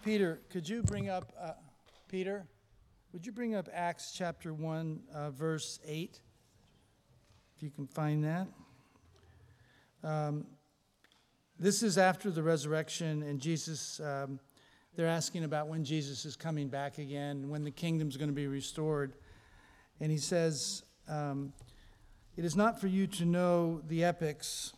Peter, could you bring up, Peter, would you bring up Acts chapter 1, verse 8, if you can find that? This is after the resurrection, and Jesus, they're asking about when Jesus is coming back again, when the kingdom's going to be restored. And he says, it is not for you to know the epochs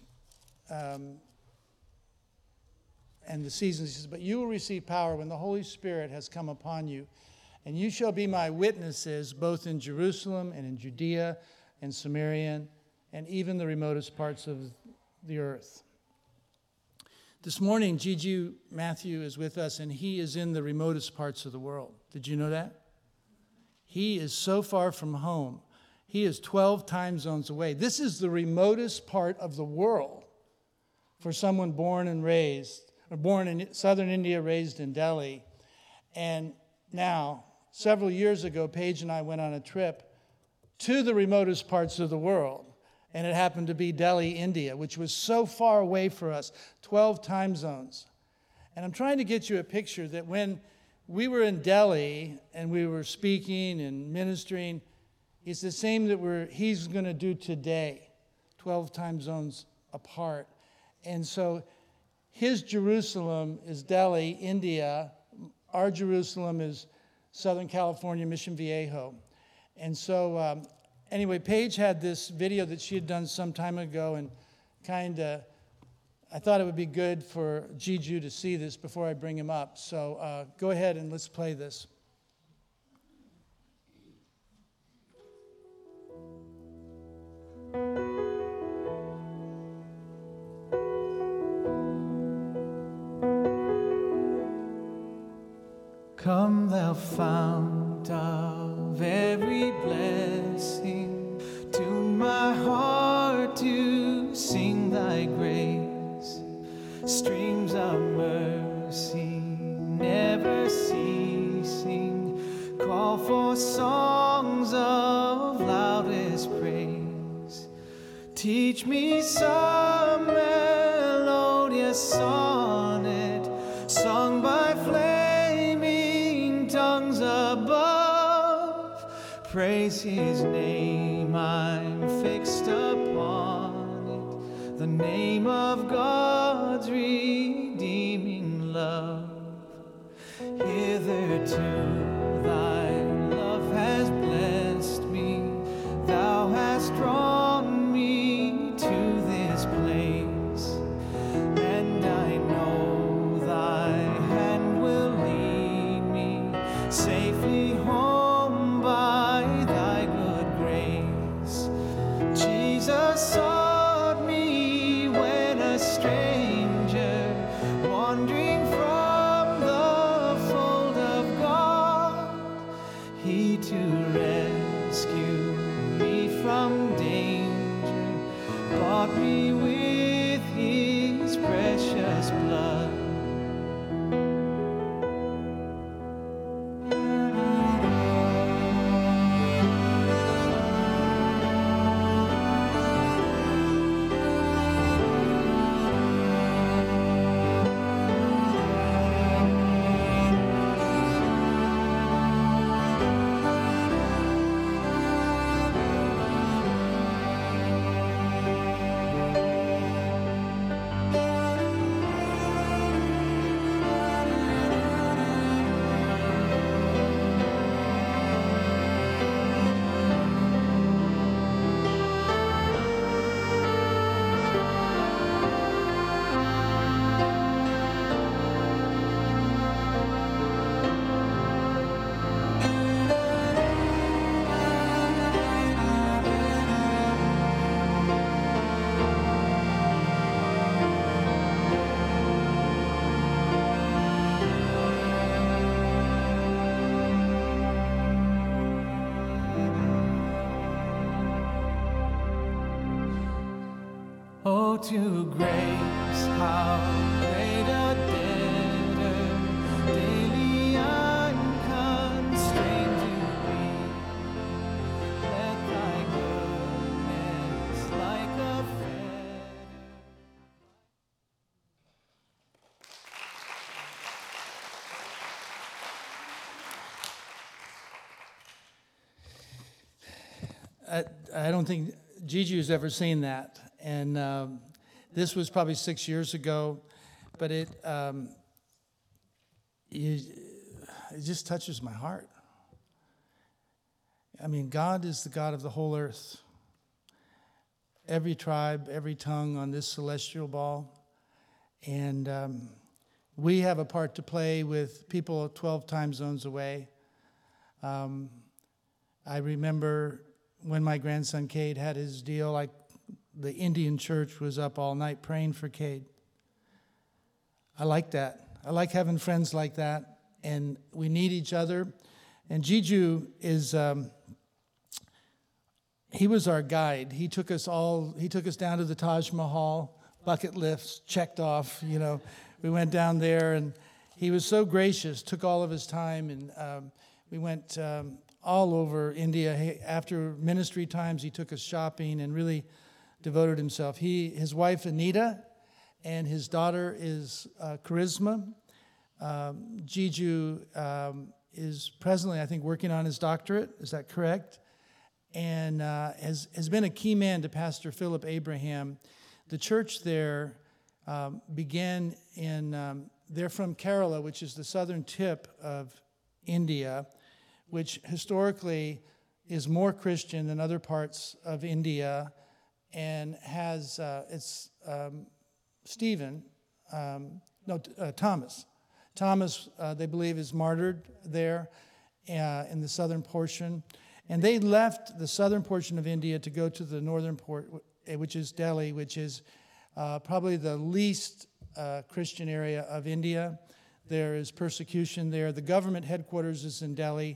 and the seasons. He says, but you will receive power when the Holy Spirit has come upon you. And you shall be my witnesses both in Jerusalem and in Judea and Samaria and even the remotest parts of the earth. This morning, Gigi Matthew is with us, and he is in the remotest parts of the world. Did you know that? He is so far from home. He is 12 time zones away. This is the remotest part of the world for someone born in southern India, raised in Delhi. And now, several years ago, Paige and I went on a trip to the remotest parts of the world. And it happened to be Delhi, India, which was so far away for us, 12 time zones. And I'm trying to get you a picture that when we were in Delhi and we were speaking and ministering, it's the same that he's going to do today, 12 time zones apart. And so his Jerusalem is Delhi, India. Our Jerusalem is Southern California, Mission Viejo. And so anyway, Paige had this video that she had done some time ago, and I thought it would be good for Gigi to see this before I bring him up. So go ahead and let's play this. Come, thou fount of every blessing, tune my heart to sing thy grace. Streams of mercy never ceasing, call for songs of loudest praise. Teach me some melodious sonnet sung by flaming tongues above. Praise his name, I'm fixed upon it, the name of God's redeeming love. Hitherto thy love has blessed me, thou hast drawn me to this place, and I know thy hand will lead me safely home by thy good grace. Jesus sought me when a stranger, wandering from the fold of God, he to rescue me from danger bought me with his precious blood. Oh, to grace, how great a debtor daily I'm constrained to be. Let thy goodness like a fetter. I don't think Gigi's ever seen that. And this was probably 6 years ago, but it just touches my heart. I mean, God is the God of the whole earth. Every tribe, every tongue on this celestial ball. And we have a part to play with people 12 time zones away. I remember when my grandson Cade had his deal, like the Indian church was up all night praying for Cade. I like that. I like having friends like that, and we need each other. And Jiju is, he was our guide. He took us down to the Taj Mahal, bucket lifts, checked off, you know. We went down there, and he was so gracious, took all of his time, and we went all over India. After ministry times, he took us shopping and really devoted himself. His wife, Anita, and his daughter is Charisma. Jiju is presently, I think, working on his doctorate. Is that correct? And has been a key man to Pastor Philip Abraham. The church there began in, they're from Kerala, which is the southern tip of India, which historically is more Christian than other parts of India, and has, Thomas. Thomas, they believe, is martyred there in the southern portion. And they left the southern portion of India to go to the northern port, which is Delhi, which is probably the least Christian area of India. There is persecution there. The government headquarters is in Delhi.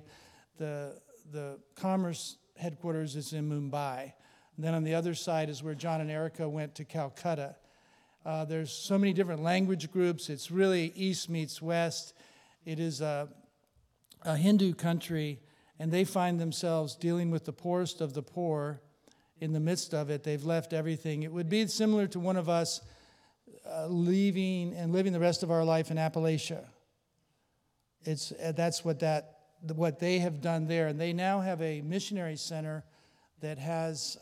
The commerce headquarters is in Mumbai. And then on the other side is where John and Erica went to Calcutta. There's so many different language groups. It's really east meets west. It is a Hindu country, and they find themselves dealing with the poorest of the poor. In the midst of it, they've left everything. It would be similar to one of us leaving and living the rest of our life in Appalachia. That's what they have done there. And they now have a missionary center that has,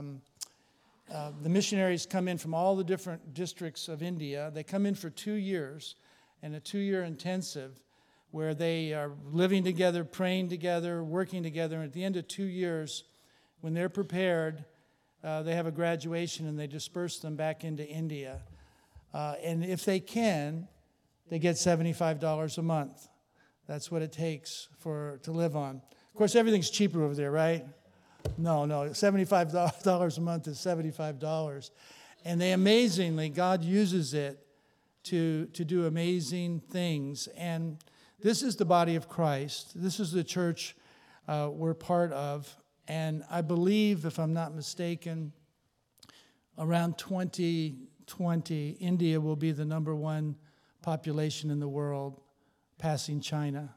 the missionaries come in from all the different districts of India. They come in for 2 years, and a 2-year intensive where they are living together, praying together, working together. And at the end of 2 years, when they're prepared, they have a graduation and they disperse them back into India. And if they can, they get $75 a month. That's what it takes to live on. Of course, everything's cheaper over there, right? No, $75 a month is $75. And they amazingly, God uses it to do amazing things. And this is the body of Christ. This is the church we're part of. And I believe, if I'm not mistaken, around 2020, India will be the number one population in the world, passing China.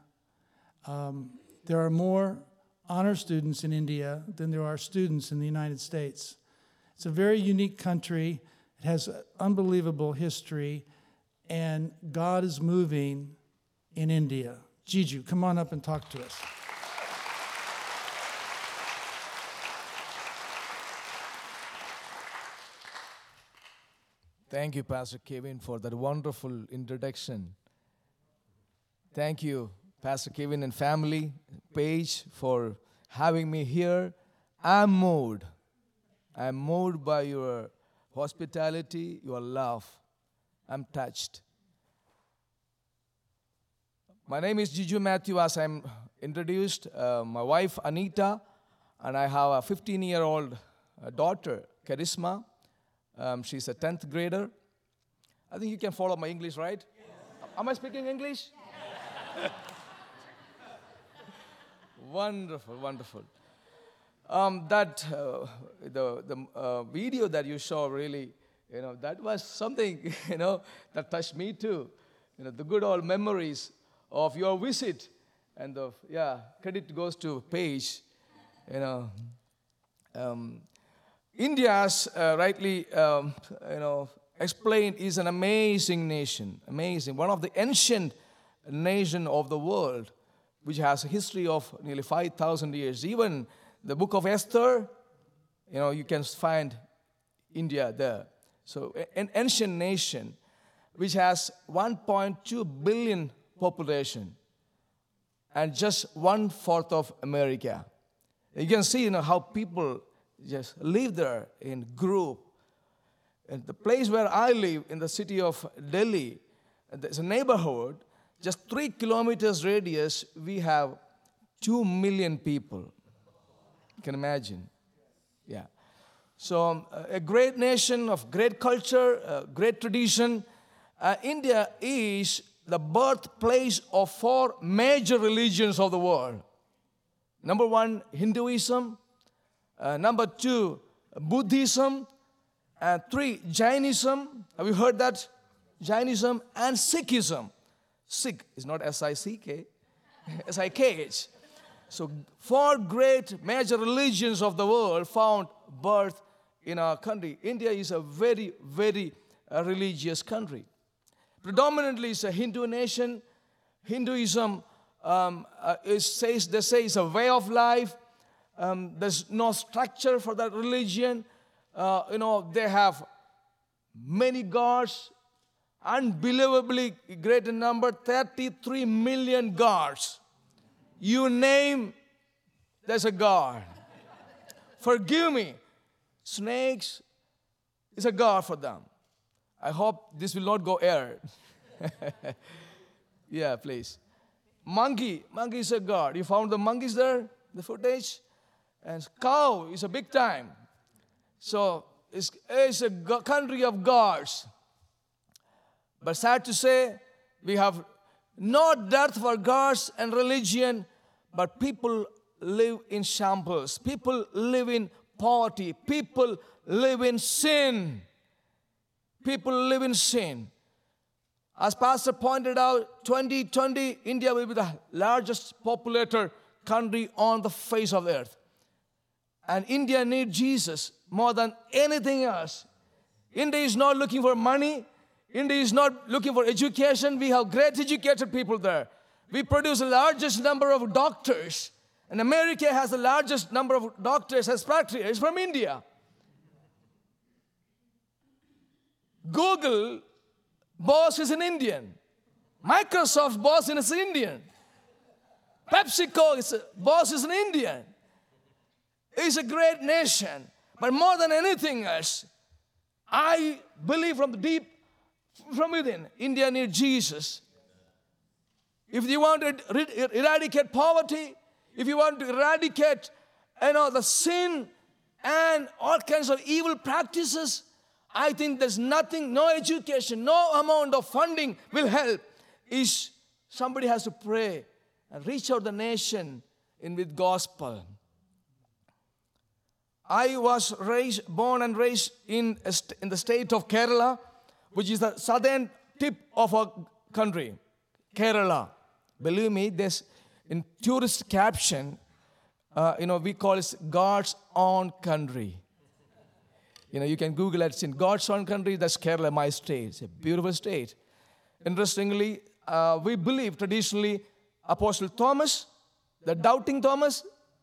There are more honor students in India than there are students in the United States. It's a very unique country. It has unbelievable history, and God is moving in India. Jiju, come on up and talk to us. Thank you, Pastor Kevin, for that wonderful introduction. Thank you, Pastor Kevin and family, Paige, for having me here. I'm moved. I'm moved by your hospitality, your love. I'm touched. My name is Jiju Matthew, as I'm introduced. My wife, Anita, and I have a 15-year-old daughter, Charisma. She's a 10th grader. I think you can follow my English, right? Yes. Am I speaking English? Yes. Wonderful, wonderful. The video that you saw, really, that was something, that touched me too. The good old memories of your visit, and credit goes to Paige. India, as rightly explained, is an amazing nation. Amazing. One of the ancient nations of the world, which has a history of nearly 5,000 years. Even the book of Esther, You can find India there. So an ancient nation which has 1.2 billion population and just 1/4 of America. You can see how people just live there in group. And the place where I live, in the city of Delhi, there's a neighborhood, just 3 kilometers radius, we have 2 million people. You can imagine. Yeah. So a great nation of great culture, great tradition. India is the birthplace of 4 major religions of the world. Number 1, Hinduism. Number 2, Buddhism. And 3, Jainism. Have you heard that? Jainism and Sikhism. Sikh is not S-I-C-K, S-I-K-H. So 4 great major religions of the world found birth in our country. India is a very, very religious country. Predominantly, it's a Hindu nation. Hinduism they say it's a way of life. There's no structure for that religion. They have many gods, unbelievably great in number, 33 million gods. You name, there's a god. Forgive me, snakes is a god for them. I hope this will not go air. Yeah, please. Monkey is a god. You found the monkeys there, the footage? And cow is a big time. So it's a country of gods. But sad to say, we have no dearth for gods and religion, but people live in shambles. People live in poverty. People live in sin. People live in sin. As Pastor pointed out, 2020, India will be the largest populated country on the face of the earth. And India needs Jesus more than anything else. India is not looking for money. India is not looking for education. We have great educated people there. We produce the largest number of doctors. And America has the largest number of doctors, expatriates from India. Google boss is an Indian. Microsoft boss is an Indian. PepsiCo boss is an Indian. It's a great nation. But more than anything else, I believe from within, India needs Jesus. If you want to eradicate poverty, if you want to eradicate the sin and all kinds of evil practices, I think there's nothing, no education, no amount of funding will help. Somebody has to pray and reach out the nation with gospel. I was born and raised in the state of Kerala, which is the southern tip of our country, Kerala. Believe me, this in tourist caption, we call it God's own country. You can Google it. It's in God's own country. That's Kerala, my state. It's a beautiful state. Interestingly, we believe traditionally Apostle Thomas, the doubting Thomas,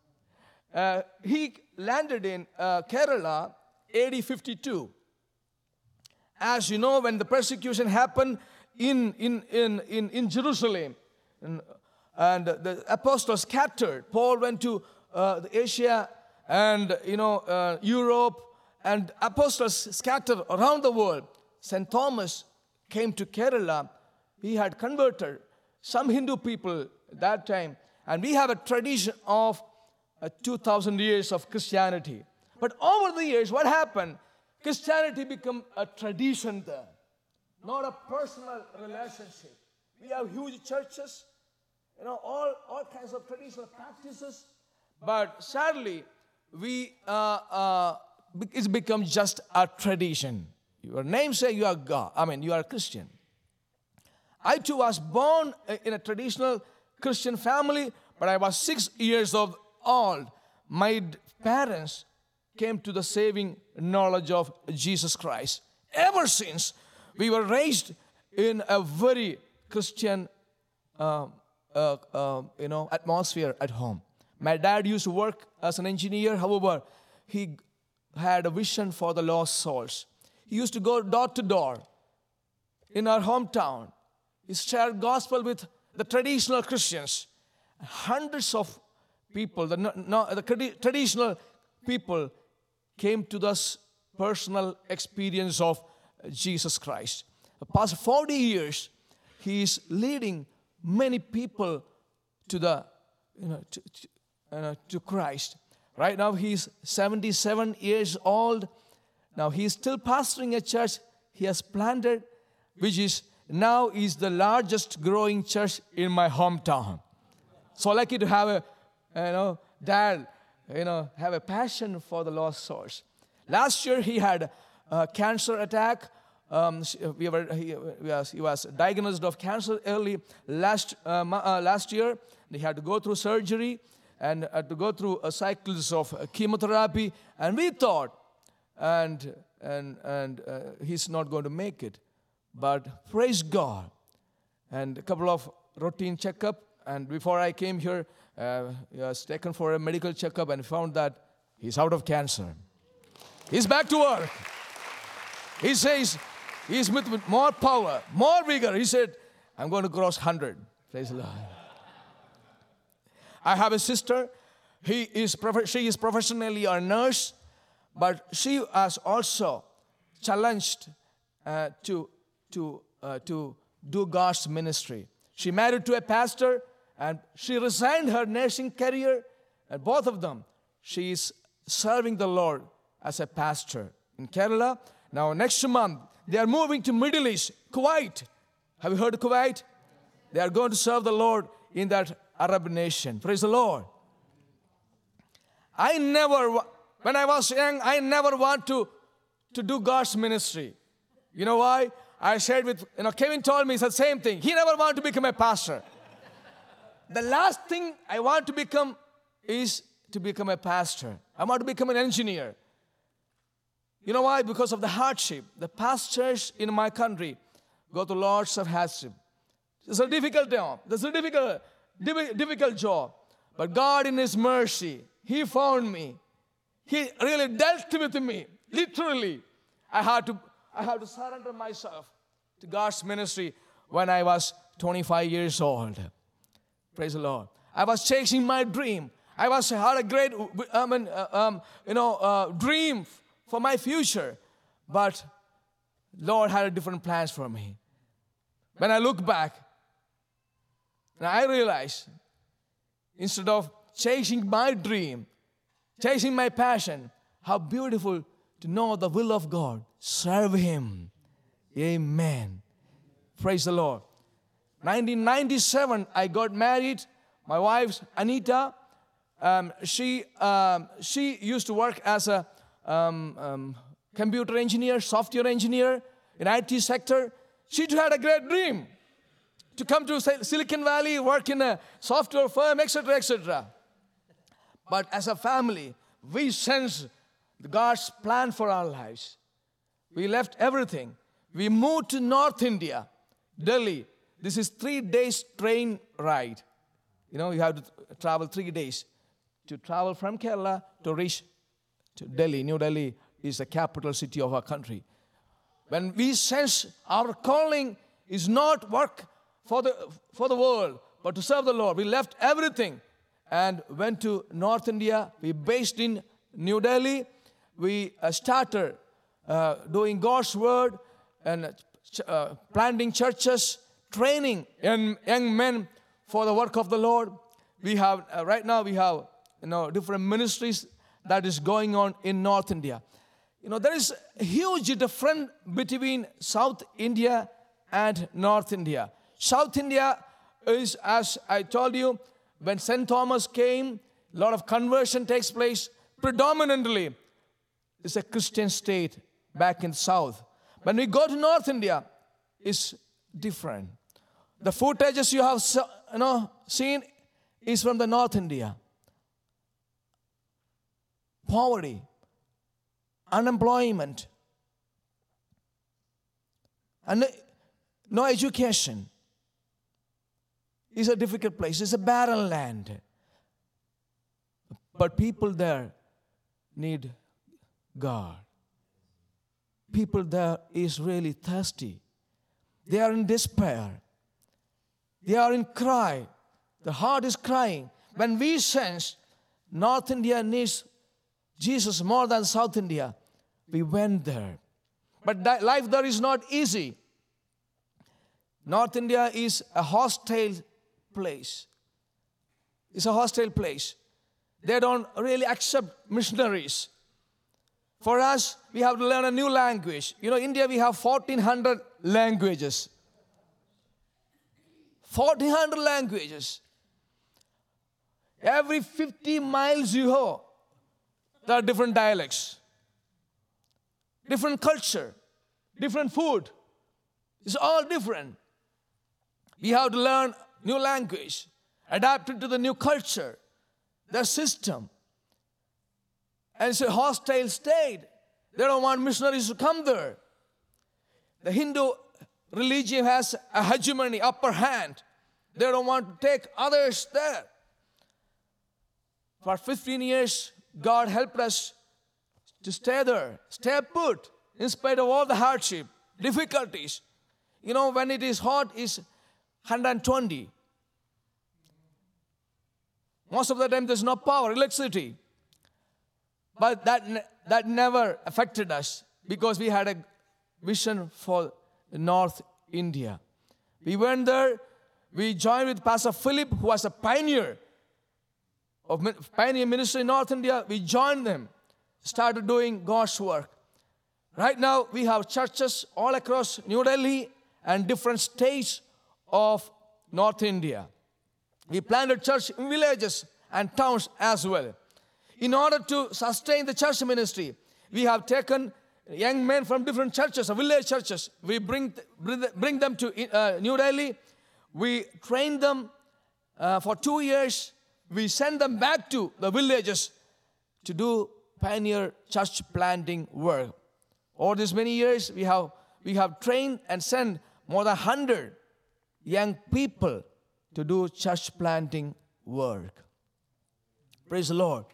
he landed in Kerala AD 52. As you know, when the persecution happened in Jerusalem, and the apostles scattered, Paul went to Asia and Europe, and apostles scattered around the world. St. Thomas came to Kerala. He had converted some Hindu people at that time, and we have a tradition of 2,000 years of Christianity. But over the years, what happened? Christianity became a tradition there, not a personal relationship. We have huge churches, all kinds of traditional practices. But sadly, it's become just a tradition. Your name says you are God. You are a Christian. I too was born in a traditional Christian family, but I was 6 years old. My parents came to the saving knowledge of Jesus Christ. Ever since, we were raised in a very Christian atmosphere at home. My dad used to work as an engineer. However, he had a vision for the lost souls. He used to go door to door in our hometown. He shared gospel with the traditional Christians. Hundreds of people, the traditional people, came to this personal experience of Jesus Christ. The past 40 years, he is leading many people to the to Christ. Right now, he's 77 years old. Now he's still pastoring a church he has planted, which is now is the largest growing church in my hometown. So lucky to have a dad, have a passion for the lost souls. Last year he had a cancer attack. He was diagnosed of cancer early last year. He had to go through surgery and to go through cycles of chemotherapy. And we thought, and he's not going to make it. But praise God. And a couple of routine checkup. And before I came here, he was taken for a medical checkup and found that he's out of cancer. He's back to work. He says he's with more power, more vigor. He said, I'm going to cross 100. Praise the Lord. I have a sister. She is professionally a nurse, but she was also challenged to do God's ministry. She married to a pastor, and she resigned her nursing career, and both of them, she is serving the Lord as a pastor in Kerala. Now, next month, they are moving to Middle East, Kuwait. Have you heard of Kuwait? They are going to serve the Lord in that Arab nation. Praise the Lord. When I was young, I never want to do God's ministry. You know why? I shared with, Kevin told me, it's the same thing. He never wanted to become a pastor. The last thing I want to become is to become a pastor. I want to become an engineer. You know why? Because of the hardship. The pastors in my country go through lots of hardship. It's a difficult job. It's a difficult job. But God in His mercy, He found me. He really dealt with me. Literally. I had to surrender myself to God's ministry when I was 25 years old. Praise the Lord. I was chasing my dream. I had a great dream for my future. But Lord had different plans for me. When I look back, and I realize, instead of chasing my dream, chasing my passion, how beautiful to know the will of God. Serve Him. Amen. Praise the Lord. 1997, I got married. My wife, Anita, she used to work as a computer engineer, software engineer in IT sector. She too had a great dream to come to Silicon Valley, work in a software firm, etc., etc. But as a family, we sensed God's plan for our lives. We left everything. We moved to North India, Delhi. This is 3 days train ride. You have to travel 3 days to travel from Kerala to reach to Delhi. New Delhi is the capital city of our country. When we sense our calling is not work for the world, but to serve the Lord, we left everything and went to North India. We based in New Delhi. We started doing God's word and planting churches, training young men for the work of the Lord. We have right now we have different ministries that is going on in North India. There is a huge difference between South India and North India. South India is, as I told you, when St. Thomas came, a lot of conversion takes place. Predominantly, it's a Christian state back in South. When we go to North India, it's different. The footages you have seen is from the North India. Poverty, unemployment, and no education. It's a difficult place. It's a barren land. But people there need God. People there is really thirsty. They are in despair. They are in cry. The heart is crying. When we sense North India needs Jesus more than South India, we went there. But life there is not easy. North India is a hostile place. It's a hostile place. They don't really accept missionaries. For us, we have to learn a new language. You know, India, we have 1,400 languages. 1,400 languages. Every 50 miles you go, there are different dialects, different culture, different food. It's all different. We have to learn new language, adapt it to the new culture, their system. And it's a hostile state. They don't want missionaries to come there. The Hindu religion has a hegemony, upper hand. They don't want to take others there. For 15 years, God helped us to stay there, stay put, in spite of all the hardship, difficulties. You know, when it is hot, it's 120. Most of the time, there's no power, electricity. But that never affected us because we had a vision for North India. We went there, we joined with Pastor Philip, who was a pioneer ministry in North India. We joined them, started doing God's work. Right now, we have churches all across New Delhi and different states of North India. We planted church in villages and towns as well. In order to sustain the church ministry, we have taken young men from different churches, village churches. We bring them to New Delhi. We train them for 2 years. We send them back to the villages to do pioneer church planting work. Over these many years, we have trained and sent more than 100 young people to do church planting work. Praise the Lord.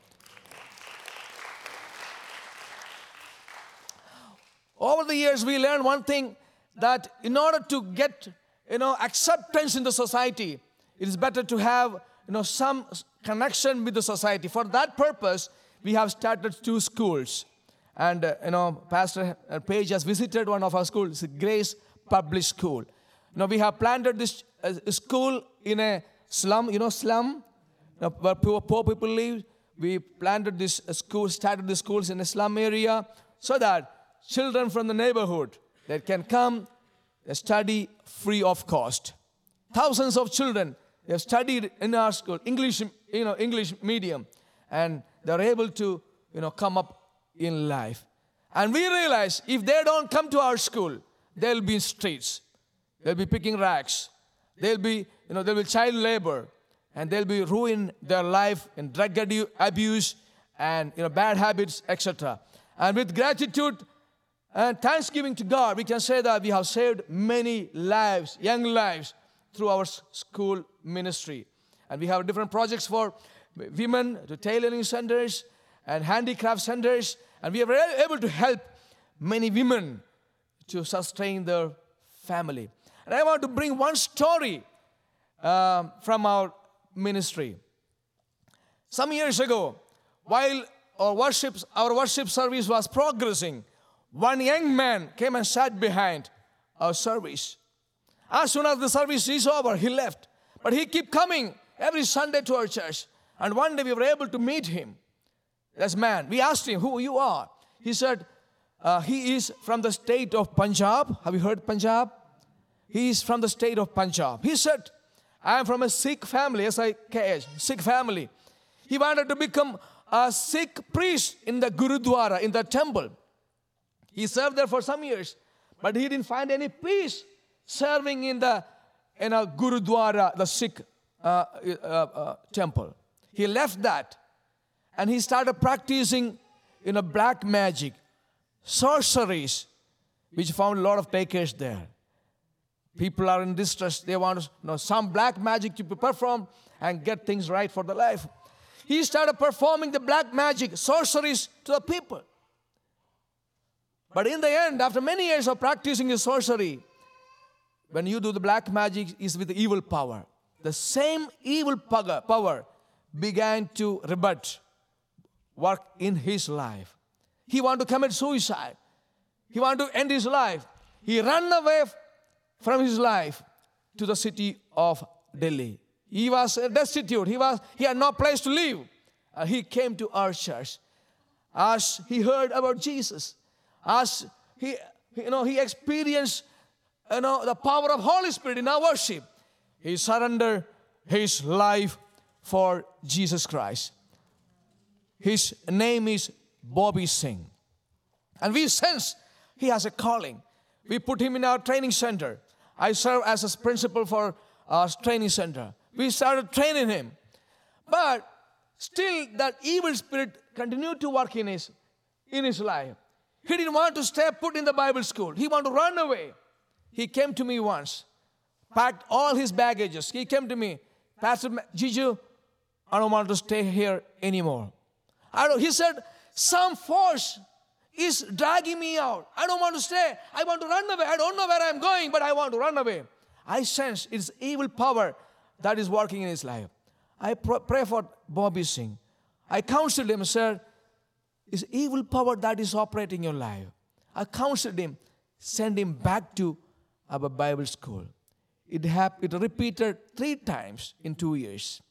Over the years, we learned one thing, that in order to get, acceptance in the society, it is better to have, some connection with the society. For that purpose, we have started 2 schools. And, Pastor Page has visited one of our schools, Grace Public School. We have planted this school in a slum, where poor people live. We planted this school, started the schools in a slum area so that children from the neighborhood that can come and study free of cost. Thousands of children have studied in our school, English medium, and they're able to, come up in life. And we realize if they don't come to our school, they'll be in streets. They'll be picking rags. They'll be child labor, and they'll be ruin their life in drug abuse and bad habits, etc. And with gratitude and thanksgiving to God, we can say that we have saved many lives, young lives, through our school ministry. And we have different projects for women, to tailoring centers and handicraft centers. And we are able to help many women to sustain their family. And I want to bring one story from our ministry. Some years ago, while our worship service was progressing, one young man came and sat behind our service. As soon as the service is over, he left. But he kept coming every Sunday to our church. And one day we were able to meet him. This man, we asked him, who you are? He said, he is from the state of Punjab. Have you heard Punjab? He is from the state of Punjab. He said, I am from a Sikh family, S-I-K-H, Sikh family. He wanted to become a Sikh priest in the Gurudwara, in the temple. He served there for some years, but he didn't find any peace serving in a Gurudwara, the Sikh temple. He left that, and he started practicing black magic, sorceries, which found a lot of takers there. People are in distress. They want some black magic to be performed and get things right for their life. He started performing the black magic, sorceries to the people. But in the end, after many years of practicing his sorcery, when you do the black magic is with evil power. The same evil power began to work in his life. He wanted to commit suicide. He wanted to end his life. He ran away from his life to the city of Delhi. He was destitute. He had no place to live. He came to our church. As he heard about Jesus, as he experienced the power of Holy Spirit in our worship, he surrendered his life for Jesus Christ. His name is Bobby Singh. And we sense he has a calling. We put him in our training center. I serve as a principal for our training center. We started training him. But still that evil spirit continued to work in his life. He didn't want to stay put in the Bible school. He wanted to run away. He came to me once, packed all his baggages. He came to me, Pastor Jiju, I don't want to stay here anymore. He said, some force is dragging me out. I don't want to stay. I want to run away. I don't know where I'm going, but I want to run away. I sense it's evil power that is working in his life. I pray for Bobby Singh. I counseled him, sir, it's evil power that is operating in your life. I counseled him, send him back to our Bible school. It repeated 3 times in 2 years.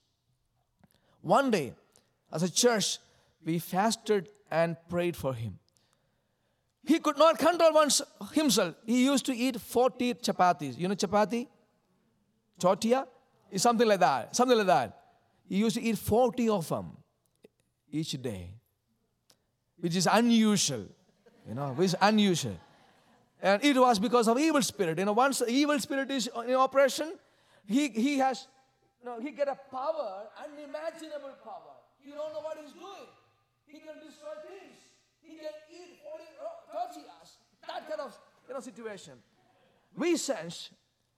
One day, as a church, we fasted and prayed for him. He could not control himself. He used to eat 40 chapatis. You know chapati? Tortilla? It's something like that. He used to eat 40 of them each day, which is unusual. Which is unusual. And it was because of evil spirit. Once the evil spirit is in operation, he get a power, unimaginable power. You don't know what he's doing. He can destroy things. He can eat 40 tortillas. That kind of situation. We sense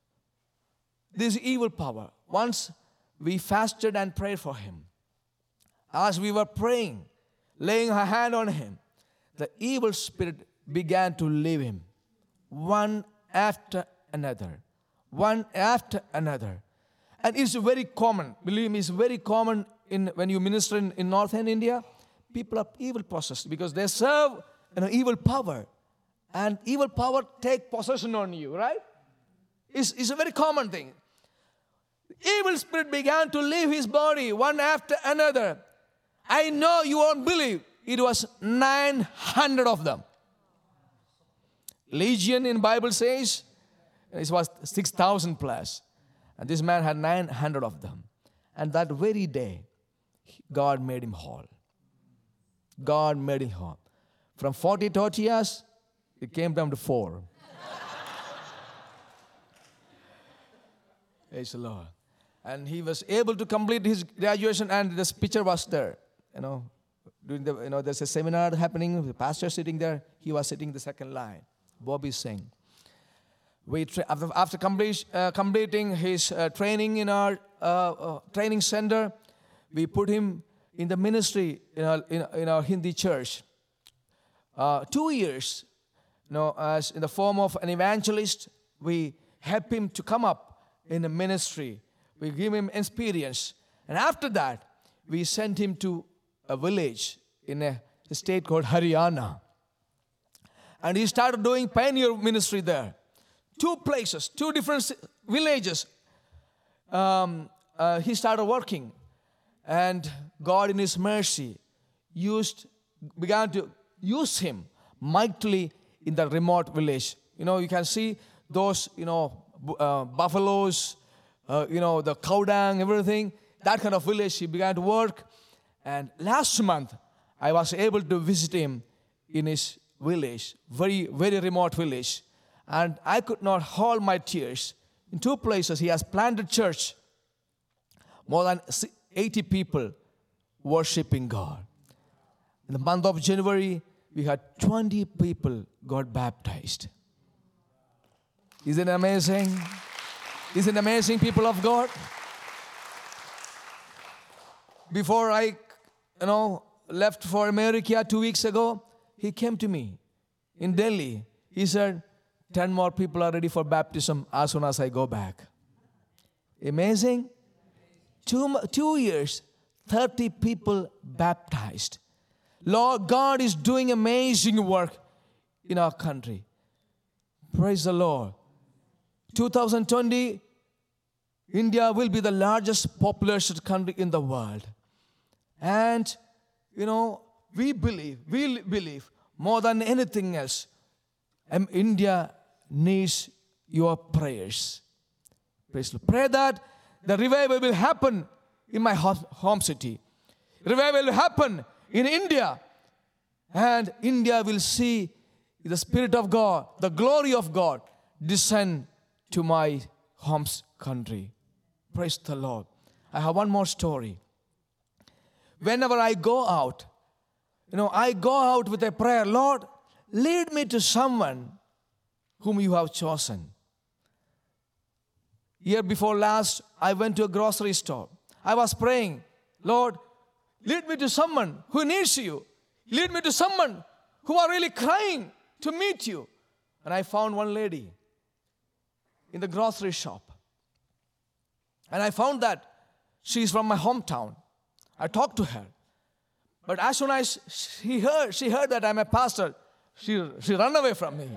this evil power. Once we fasted and prayed for him. As we were praying, laying our hand on him, the evil spirit began to leave him. One after another. One after another. And it's very common. Believe me, it's very common when you minister in northern India. People are evil possessed because they serve evil power. And evil power take possession on you, right? It's a very common thing. Evil spirit began to leave his body one after another. I know you won't believe. It was 900 of them. Legion in Bible says it was 6,000 plus. And this man had 900 of them. And that very day, God made him whole. God made him whole. From 40 tortillas, it came down to 4. Praise the Lord. And he was able to complete his graduation, and this picture was there. During there's a seminar happening, the pastor sitting there. He was sitting in the second line. Bobby Singh. After completing his training in our training center, we put him in the ministry in our Hindi church. 2 years, as in the form of an evangelist, we help him to come up in the ministry. We give him experience. And after that, we sent him to a village in a state called Haryana. And he started doing pioneer ministry there. 2 places, 2 different villages. He started working. And God in His mercy began to use him mightily in the remote village. You can see those, buffaloes, the cow dung, everything. That kind of village, he began to work. And last month, I was able to visit him in his village, very, very remote village. And I could not hold my tears. In 2 places, he has planted church. More than 80 people worshiping God. In the month of January, we had 20 people got baptized. Isn't it amazing? Isn't it amazing, people of God? Before I, left for America 2 weeks ago, he came to me in Delhi. He said, 10 more people are ready for baptism as soon as I go back. Amazing. 2 years, 30 people baptized. Lord God is doing amazing work in our country. Praise the Lord. 2020, India will be the largest populated country in the world. And, we believe more than anything else, India needs your prayers. Praise the Lord. Pray that the revival will happen in my home city. Revival will happen in India. And India will see the Spirit of God, the glory of God descend to my home country. Praise the Lord. I have one more story. Whenever I go out, I go out with a prayer. Lord, lead me to someone whom you have chosen. Year before last, I went to a grocery store. I was praying, Lord, lead me to someone who needs you. Lead me to someone who are really crying to meet you. And I found one lady in the grocery shop. And I found that she's from my hometown. I talked to her. But as soon as she heard that I'm a pastor, she ran away from me,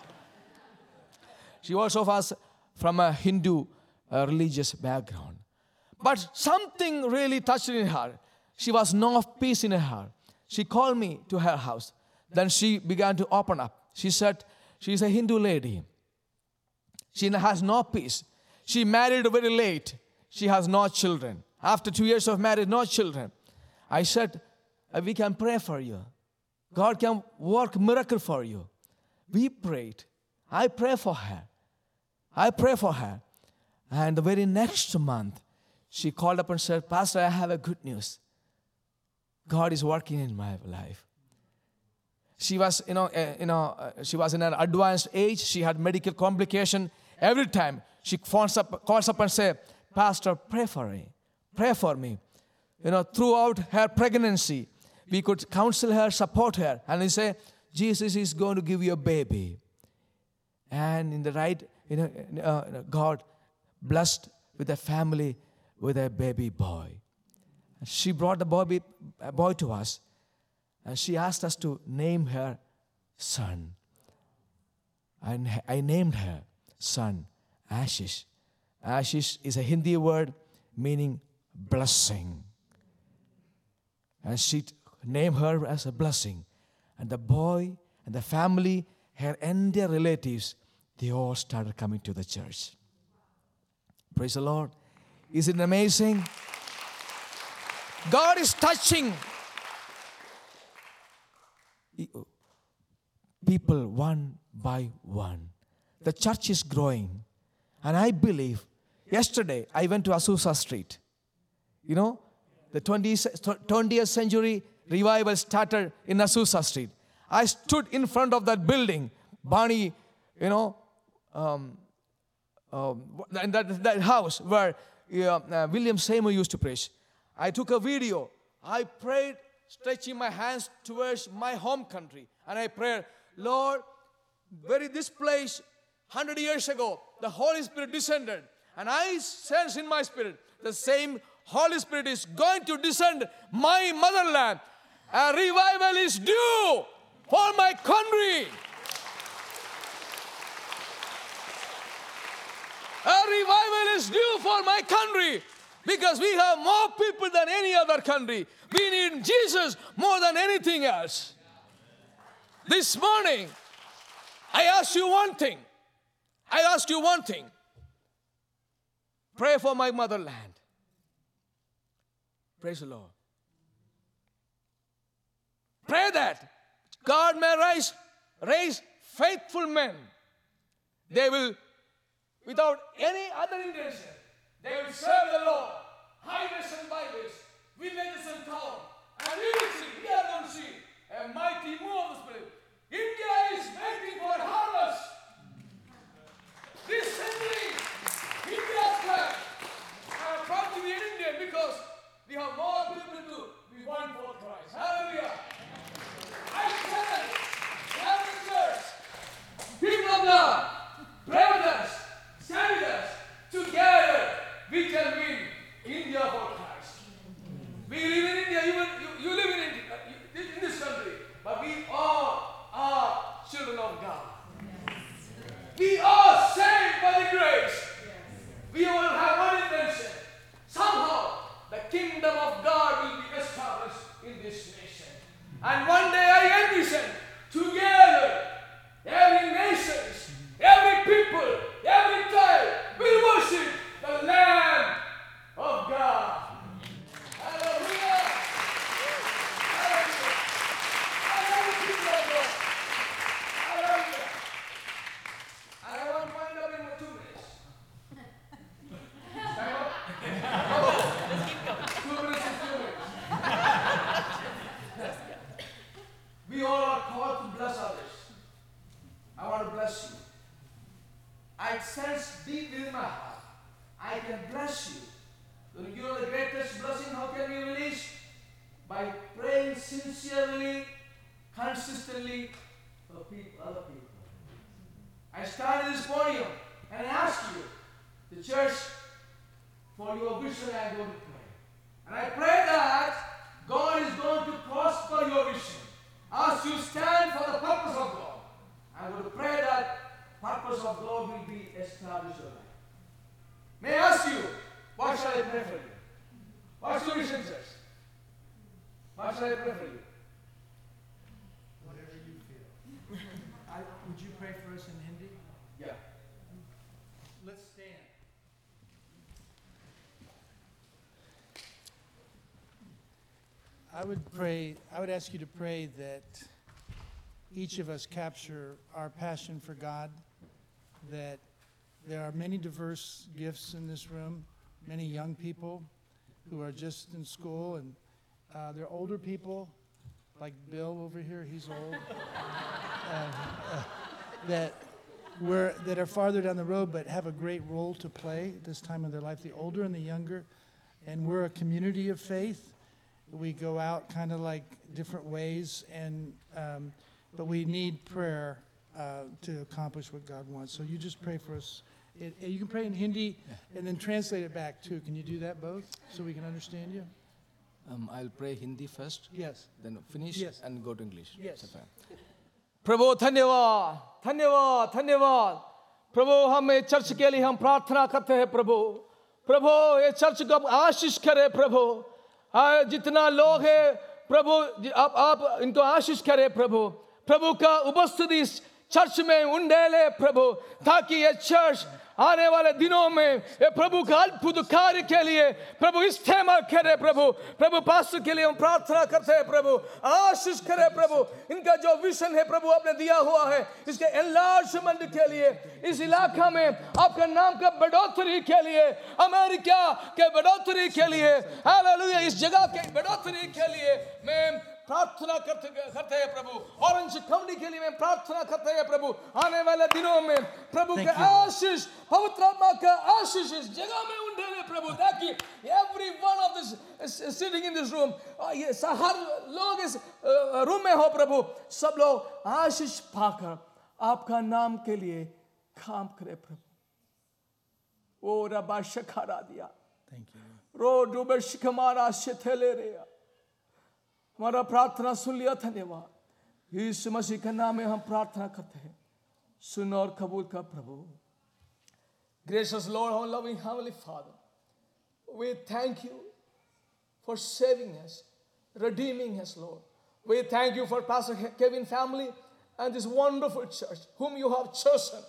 She also was from a Hindu religious background. But something really touched in her. She was no peace in her. She called me to her house. Then she began to open up. She said, she's a Hindu lady. She has no peace. She married very late. She has no children. After 2 years of marriage, no children. I said, we can pray for you. God can work miracle for you. We prayed. I pray for her. And the very next month, she called up and said, Pastor, I have a good news. God is working in my life. She was, she was in an advanced age. She had medical complication. Every time she calls up and says, Pastor, pray for me. Pray for me. Throughout her pregnancy, we could counsel her, support her. And we say, Jesus is going to give you a baby. And in the right, God blessed with a family with a baby boy. She brought the boy to us. And she asked us to name her son. And I named her son Ashish. Ashish is a Hindi word meaning blessing. And she named her as a blessing. And the boy and the family, her entire relatives, they all started coming to the church. Praise the Lord. Isn't it amazing? God is touching people one by one. The church is growing. And I believe, yesterday I went to Azusa Street. The 20th century revival started in Azusa Street. I stood in front of that building, Barney, and that house where William Seymour used to preach. I took a video. I prayed, stretching my hands towards my home country. And I prayed, Lord, this place, 100 years ago, the Holy Spirit descended. And I sense in my spirit, the same Holy Spirit is going to descend my motherland. A revival is due for my country. A revival is due for my country. Because we have more people than any other country. We need Jesus more than anything else. This morning, I ask you one thing. Pray for my motherland. Praise the Lord. Pray that God may raise faithful men. They will, without any other intention, they will serve the Lord. Highways and byways, villages and towns. And we are going to see a mighty move of the Spirit. India is waiting for harvest. This century, India's plan. I am proud to be an Indian because we have more people to be won for Christ. Hallelujah. I said, Catholic Church, India for Christ. We live in India, even you live in India, in this country, but we all are children of God. We are saved by the grace. We all have one intention. Somehow, the kingdom of God will be established in this nation. And one day I envision together, every nation, every people, every tribe will worship the Lamb of God. Hallelujah! Hallelujah! I love you, people of God. Hallelujah! And I want to wind up in 2 minutes. Time up? 2 minutes and 2 minutes. We all are called to bless others. I want to bless you. I sense deep within my heart, I can bless you. You know the greatest blessing, how can we release? By praying sincerely, consistently for other people. I started this podium and I asked you, the church, for your vision I am going to pray. And I pray that God is going to prosper your vision. As you stand for the purpose of God, I'm going to pray that purpose of God will be established in your life. May I ask you, what shall I pray for you? What's your vision, church? What shall I pray for you? Whatever you feel. Would you pray for us in Hindi? Yeah. Let's stand. I would ask you to pray that each of us capture our passion for God, that there are many diverse gifts in this room, many young people who are just in school, and there are older people, like Bill over here, he's old, that are farther down the road but have a great role to play at this time of their life, the older and the younger. And we're a community of faith. We go out kind of like different ways, and but we need prayer to accomplish what God wants. So you just pray for us. You can pray in Hindi and then translate it back too. Can you do that both so we can understand you? I'll pray Hindi first. Yes. Then finish and go to English. Yes. प्रभु धन्यवाद धन्यवाद धन्यवाद प्रभु हमें church के लिए हम प्रार्थना करते हैं प्रभु प्रभु ये चर्च को आशीष करे प्रभु जितना लोग हैं प्रभु आप इनको आशीष करे प्रभु प्रभु का उपस्थिति चर्च में उंडेले प्रभु ताकि ये चर्च आने वाले दिनों में ये प्रभु का अद्भुत कार्य के लिए प्रभु इस्तेमाल करे प्रभु प्रभु पास्टर के लिए हम प्रार्थना करते हैं प्रभु आशीष करे प्रभु इनका जो विजन है प्रभु आपने दिया हुआ है इसके एनलार्जमेंट के लिए इस इलाका में आपका नाम का बढ़ोतरी के लिए अमेरिका के बढ़ोतरी के लिए हालेलुया इस जगह के बढ़ोतरी के लिए मैं प्रार्थना करते हैं प्रभु ऑरेंज काउंटी के लिए मैं प्रार्थना करते हैं प्रभु आने वाले दिनों में प्रभु के आशीष पवित्र आत्मा का आशीष इस जगह में उंडेले प्रभु ताकि every one of this is sitting in this room ये हर लोग इस रूम में हो प्रभु सब लोग आशीष पाकर आपका नाम के लिए काम करे प्रभु ओ रबा शखारा दिया Thank you. रो डूबे शिकमारा शेथेले रे हमारा प्रार्थना सुन लिया धन्यवाद यीशु मसीह के नाम में हम प्रार्थना करते हैं सुन और कबूल कर प्रभु Gracious Lord, our loving Heavenly Father, we thank you for saving us, redeeming us, Lord. We thank you for Pastor Kevin family and this wonderful church whom you have chosen.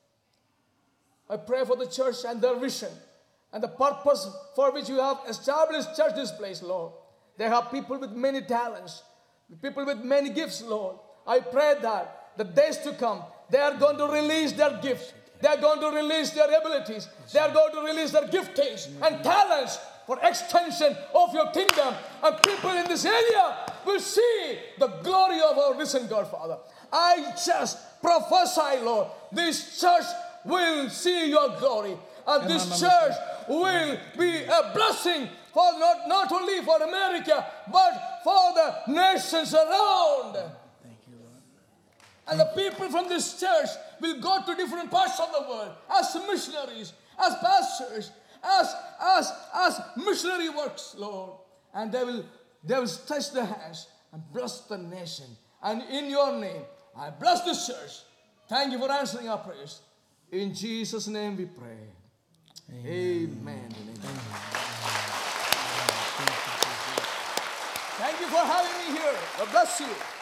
I pray for the church and their vision and the purpose for which you have established church this place, Lord. They have people with many talents, people with many gifts, Lord. I pray that the days to come, they are going to release their gifts. They are going to release their abilities. They are going to release their giftings and talents for extension of your kingdom. And people in this area will see the glory of our risen God, Father. I just prophesy, Lord, this church will see your glory. And this church will be a blessing for not only for America, but for the nations around. Thank you, Lord. And the people from this church will go to different parts of the world as missionaries, as pastors, as missionary works, Lord. And they will stretch their hands and bless the nation. And in your name, I bless this church. Thank you for answering our prayers. In Jesus' name we pray. Amen. Amen. Thank you for having me here. God bless you.